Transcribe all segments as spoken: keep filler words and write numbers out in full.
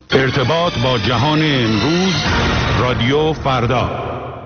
ارتباط با جهان امروز، رادیو فردا.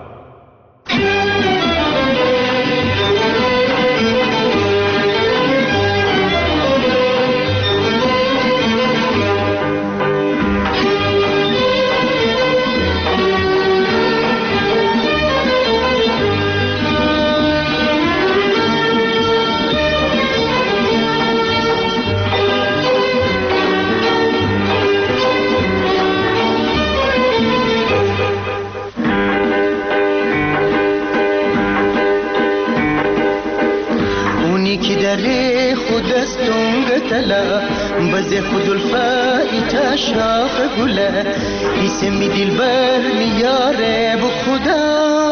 بز خود الفایت شاخ گله اسم دلبر میاره بو خدا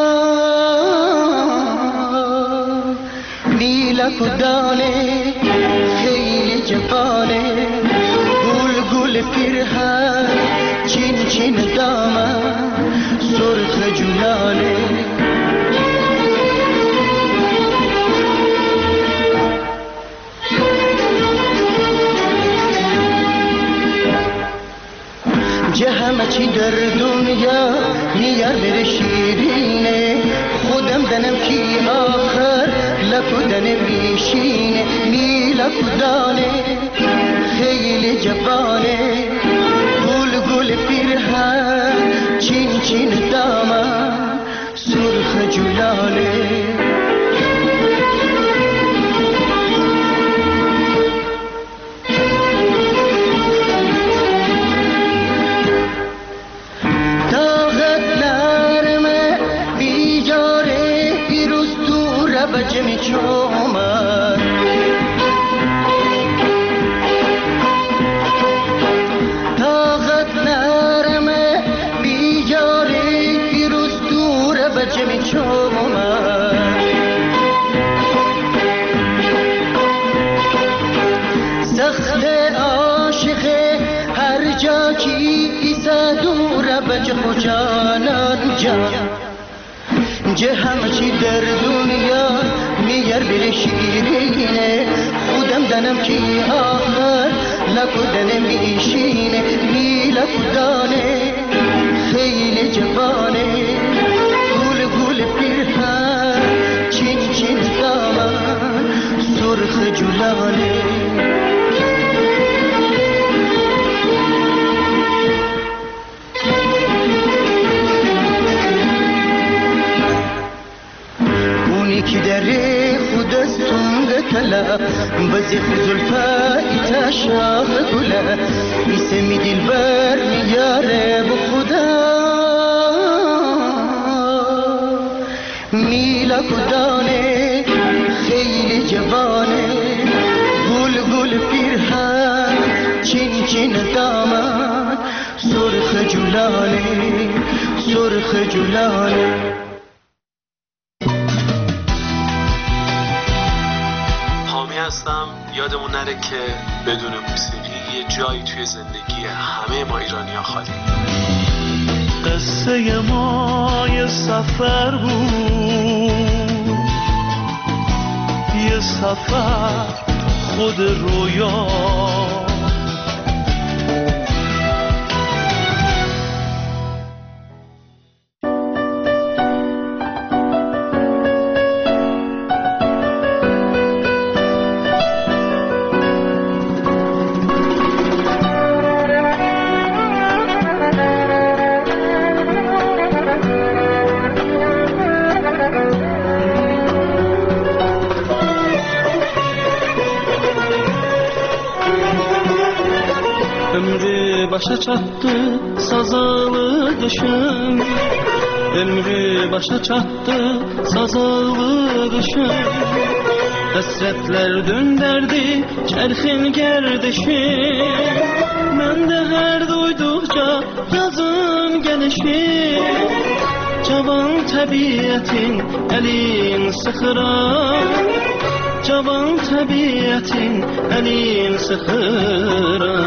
لیلا کدانه خیلی جوانه گل گل پیرهن چین چین دامن سرخ جولانه همه چی در دنیا میار بره شیرینه خودم دنم کی آخر لکودن میشینه میلا کدانه خیلی جوانه گل گل پیرهن چین چین دامن سرخ جولانه جمی چومن طاقت نرمه بیجاری پیروز دوره به جمی چومن سخت عاشقه هر جا کی ایسا دوره به جخو جانان جان جه همه چی در دنیا میار بره شیرینه خودم دنم کی آخر لکودن میشینه میلا کدانه خیلی جوانه گل گل پیرهن چین چین دامن سرخ جولانه کی دره خود از تونگ کلا بزی خود الفایت شاخ گله اسم دلبر میاره بو خدا میلا کدانه خیلی جوانه گل گل پیرهن چین چین دامن سرخ جولانه سرخ جولانه هستم. یادمون نره که بدون موسیقی یه جایی توی زندگی همه ما ایرانی‌ها خالی. قصه ما یه سفر بود، یه سفر خود رویا، başa çattı sazalı kışım, ömrü başa çattı sazalı kışım. Hasretler dönderdi çerxin gerdişim, ben de her duydukça yazın gelişim. Cavan tabiatin elin sıxıra, cavan tabiatin elin sıxıra.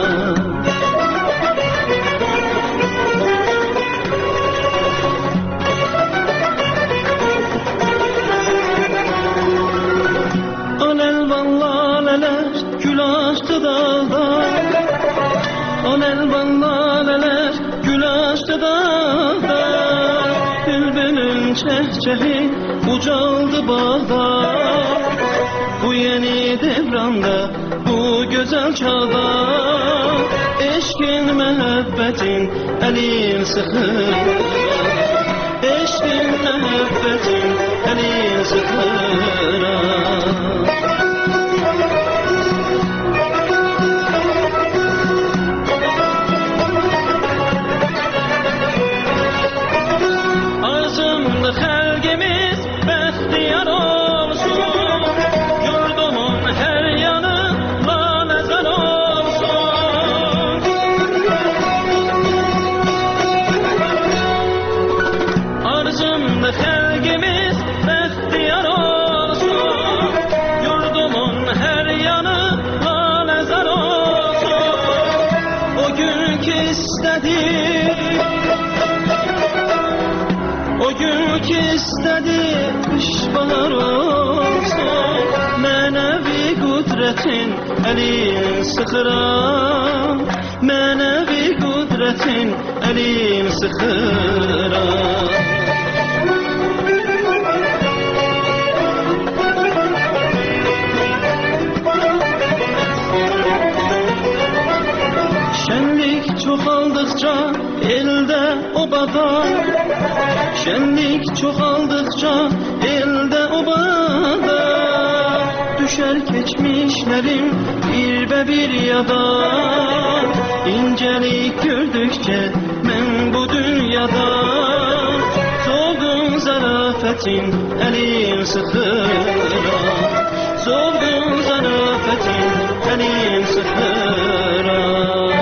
Alel vallalar gül açtı dağda, elvan laleler gül açtı dağda, bülbülün çehçehi ucaldı bağda. Bu yeni devranda, bu güzel çağda, eşkin mehebbetin elin sıkır. Eşkin mehebbetin elin sıkır. Arzumda xalqimiz bəxtiyar olsun, yurdumun hər yanı laləzər olsun. Arzumda xalqimiz bəxtiyar olsun, yurdumun hər yanı laləzər olsun. O gün ki istədik, o gün ki istedi kış bahar olsun, mənəvi qudretin elin sıxıram, mənəvi qudretin elin sıxıram. Şenlik çoxaldıqca elde obada, şenlik çoxaldıqca elde obada, düşer geçmişlerim bir be bir yada. İncelik gördükçe ben bu dünyada, solgun zarafetin elim sıkıra, solgun zarafetin elim sıkıra.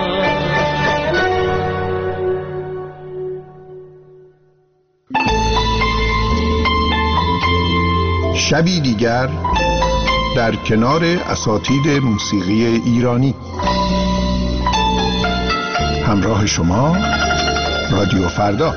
شبی دیگر در کنار اساتید موسیقی ایرانی. همراه شما رادیو فردا.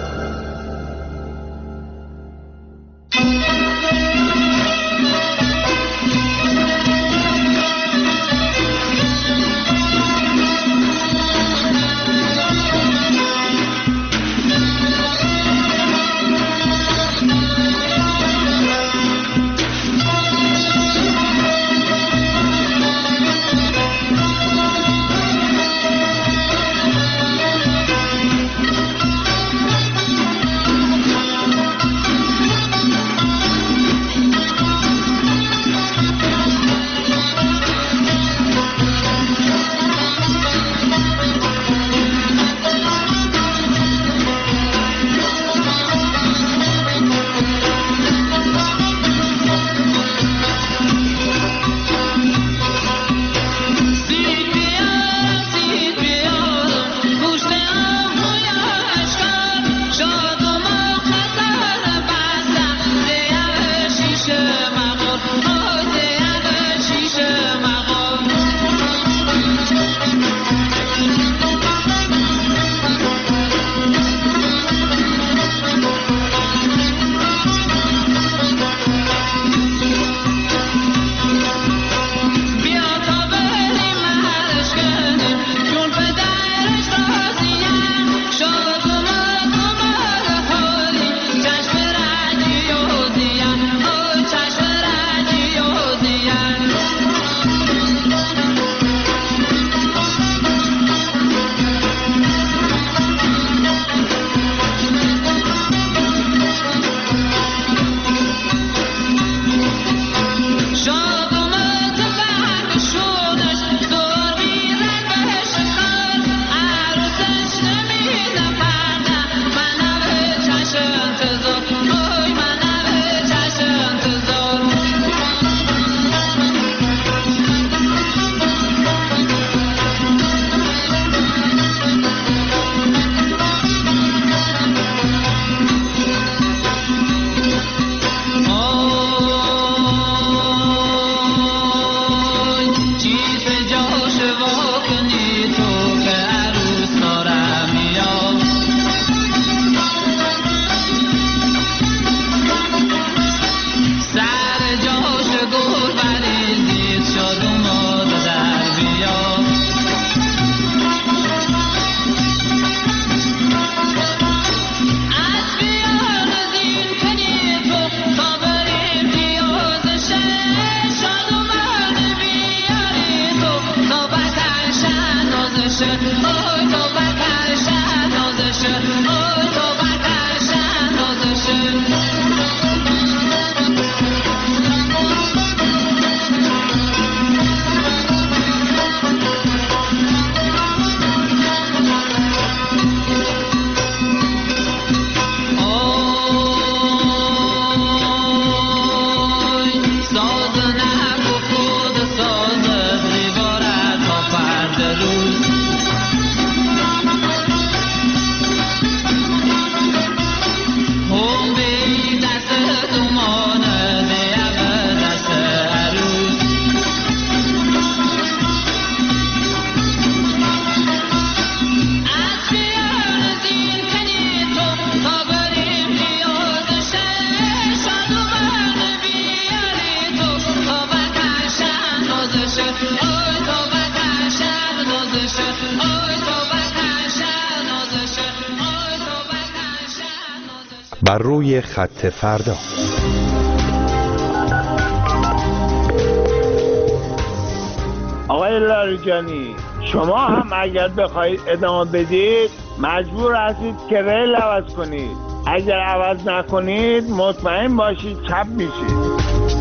آی تو بترشن نازشه آی تو بترشن نازشه بر روی خط فردا. آقای لاریجانی، شما هم اگر بخواید ادامه بدید مجبور هستید که ریل عوض کنید. اگر عوض نکنید مطمئن باشید چپ میشید.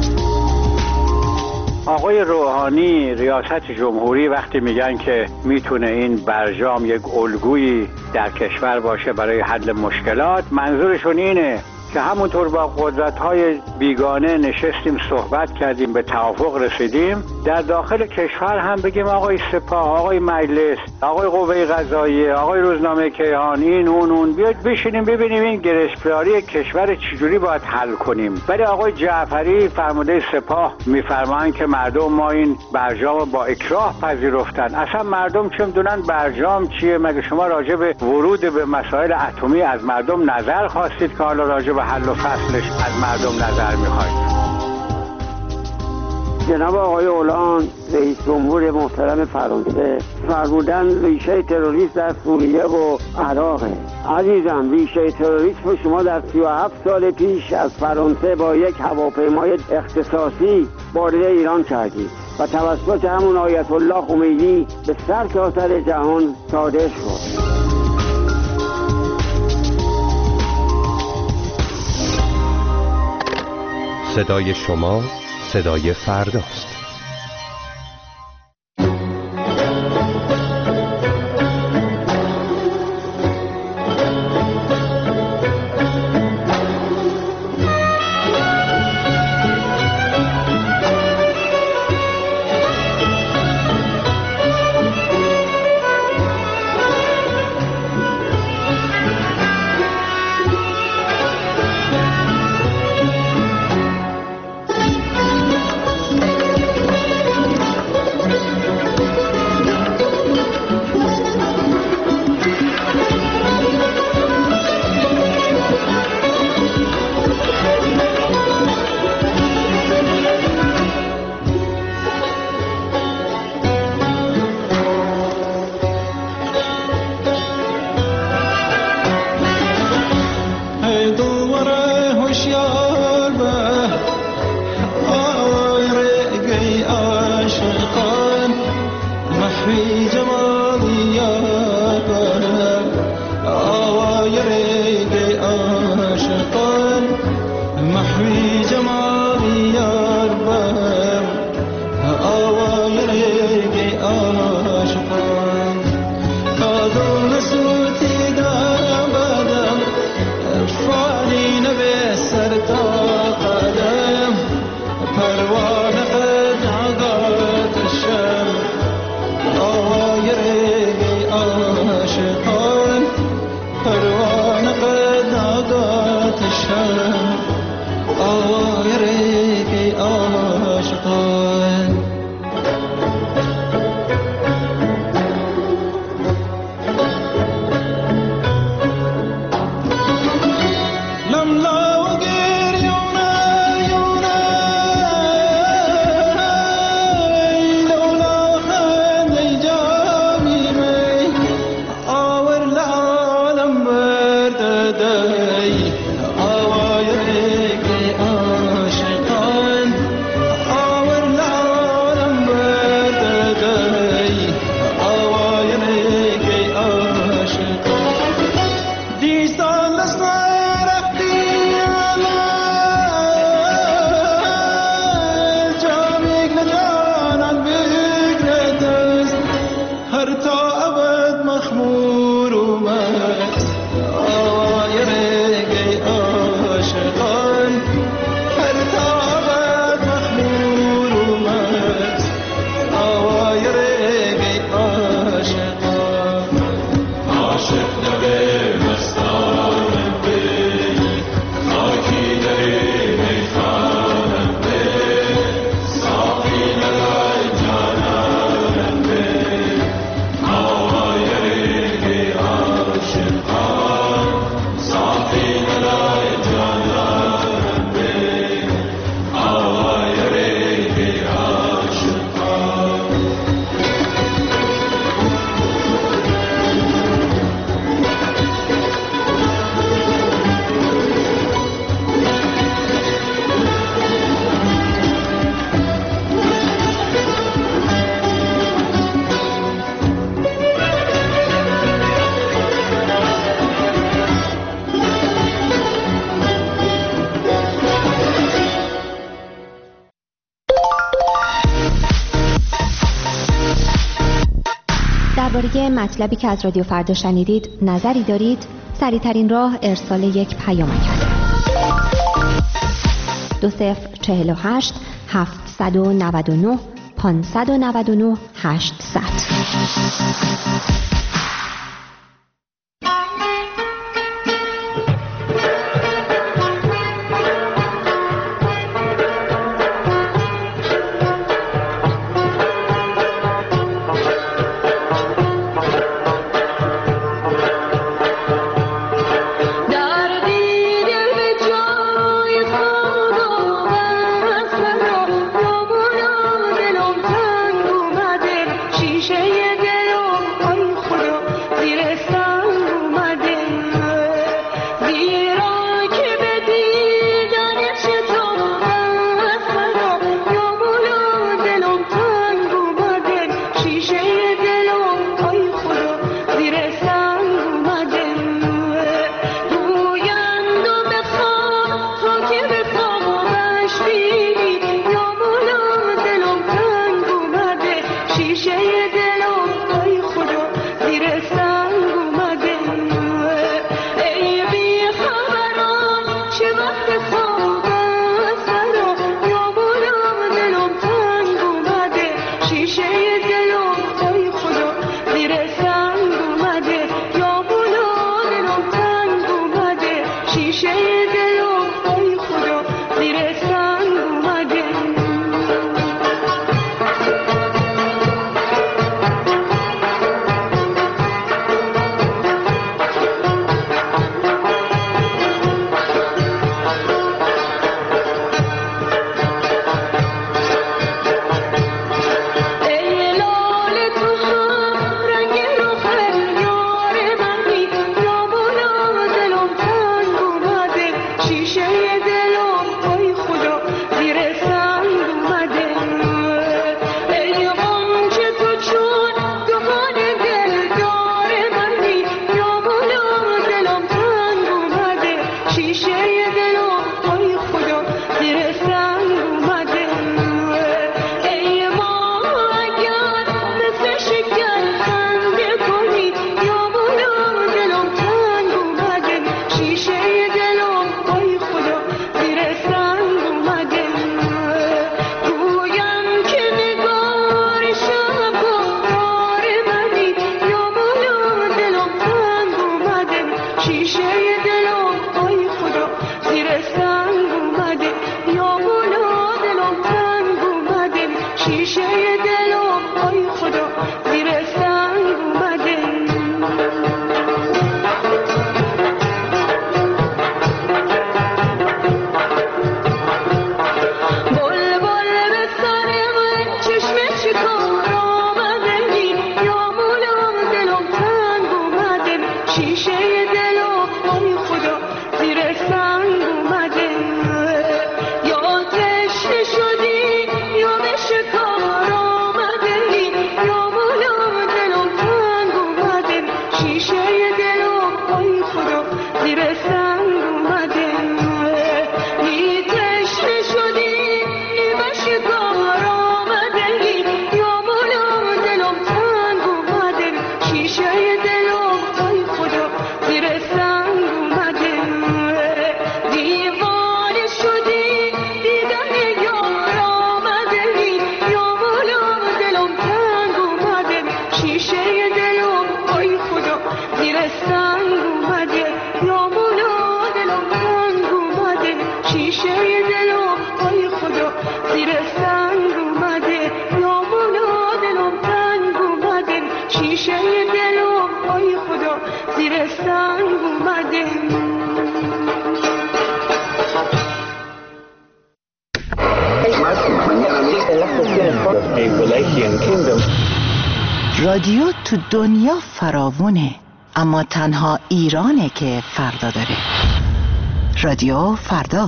آقای روحانی ریاست جمهوری وقتی میگن که میتونه این برجام یک الگویی در کشور باشه برای حل مشکلات، منظورشون اینه که همونطور با قدرت‌های بیگانه نشستیم صحبت کردیم به توافق رسیدیم، در داخل کشور هم بگیم آقای سپاه، آقای مجلس، آقای قوه قضاییه، آقای روزنامه کیهان، این اون اون بیاید بشینیم ببینیم این گرفتاری کشور چجوری باید حل کنیم. ولی آقای جعفری فرمانده سپاه میفرمایند که مردم ما این برجام با اکراه پذیرفتن. اصلا مردم چه میدونن برجام چیه؟ مگه شما راجع به ورود به مسائل اتمی از مردم نظر خواستید که حالا راجع به حل و فصلش از مردم نظر میخواید؟ جناب آقای اولان رئیس جمهور محترم فرانسه فرمودن ریشه تروریسم در سوریه و عراقه. عزیزم، ریشه تروریسم شما در سی و هفت سال پیش از فرانسه با یک هواپیمای اختصاصی وارد ایران کردید و توسط همون آیت الله خمینی به سرتاسر جهان صادر شد. صدای شما صدای فرداست. آوای درباره مطلبی که از رادیو فردا شنیدید نظری دارید؟ سریع‌ترین راه ارسال یک پیامک است. دو صفر چهل و هشت هفتصد و نود و نه پانصد و نود و نه هشتصد. زیر سنگ اومده. رادیو تو دنیا فراوونه، اما تنها ایرانه که فردا داره. رادیو فردا.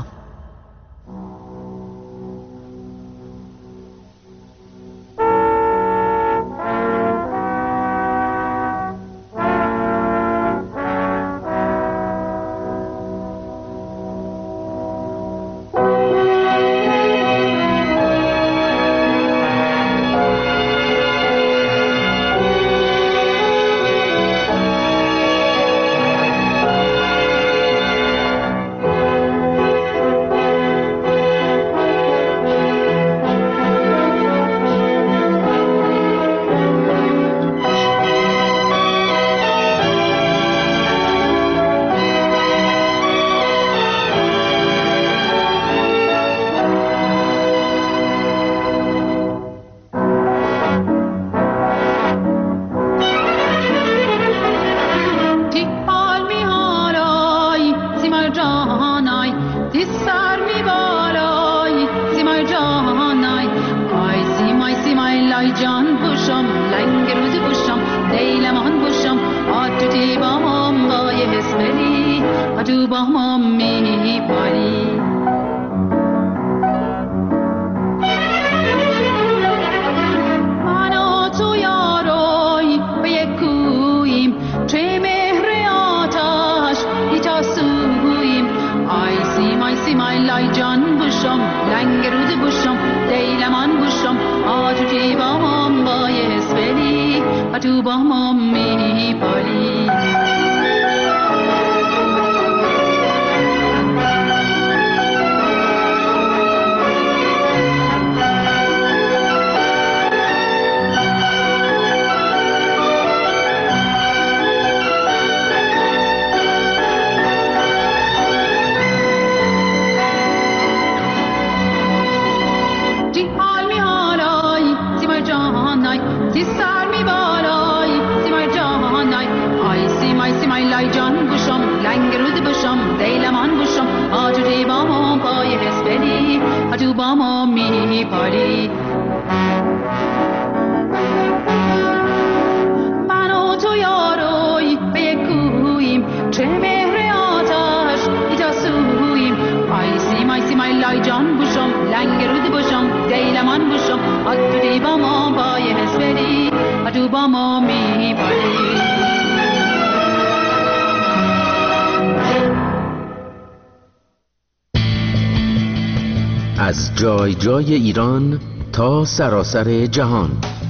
از جای جای ایران تا سراسر جهان،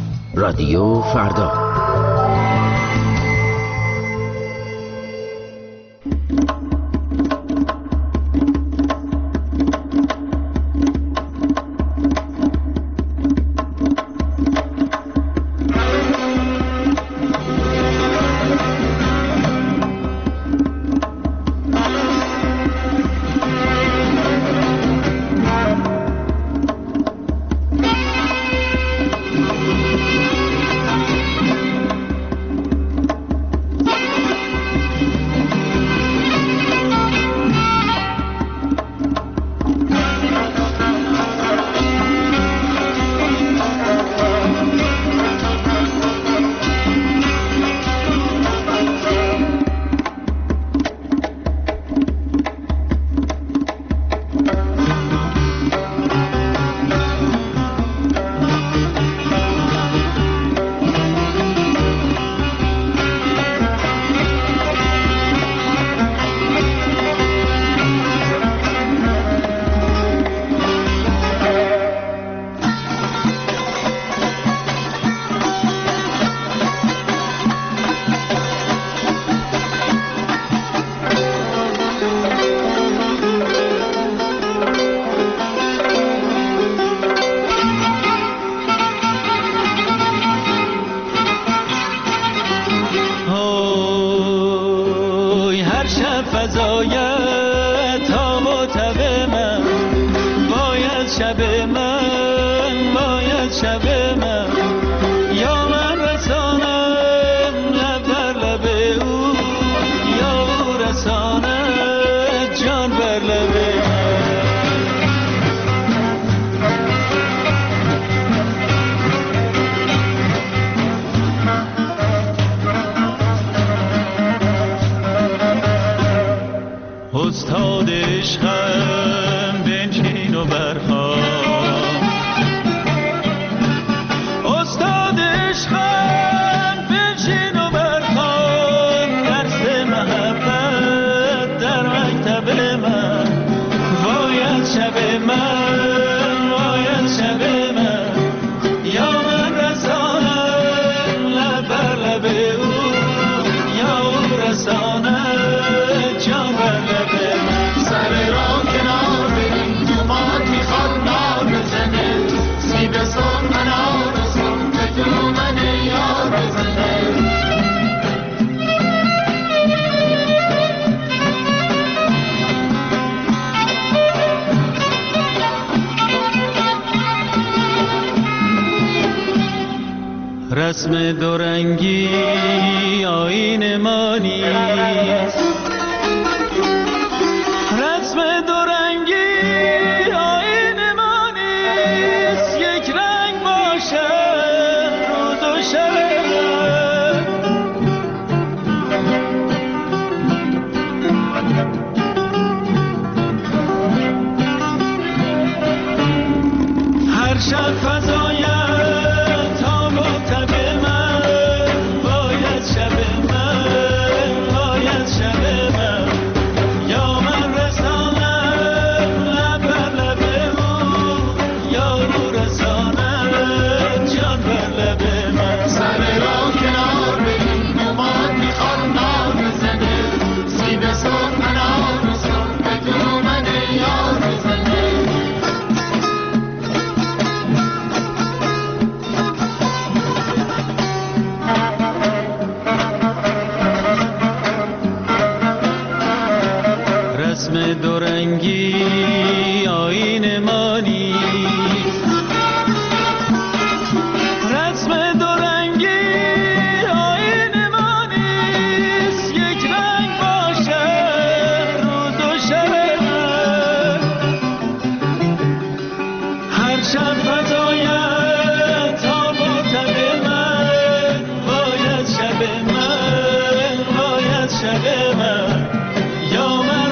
رادیو فردا. عشقم بنشین و برخواب استاد عشقم بنشین و برخواب درس محبت در مکتب من باید شب من باید شب من یا من رسانم لب بر لب او یا او رسانم جان بر لب من سر را کنار بریم دومات میخواد نار بزنه سیب سون من آرزون به دو من یار بزنه رسم دورنگی آیین ما نیست رسم دورنگی آیین ما نیست یک رنگ باشه روز و شب هر شب فضای دورنگی آیین ما نیست رسم دورنگی آیین ما نیست یک رنگ باشه روز و شب هر شب فضایت تا با تب من باید شب من باید شب من یا من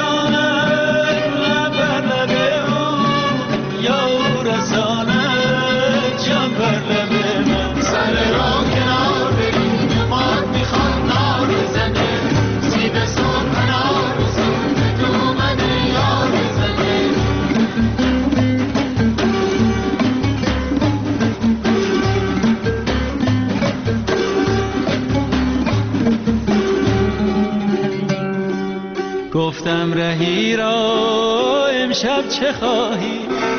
گفتم رهی را امشب چه خواهی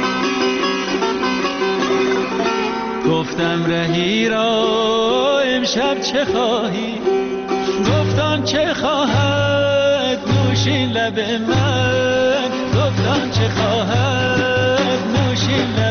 گفتم رهی را امشب چه خواهی گفتم چه خواهد نوشین لب من گفتم چه خواهد نوشین لب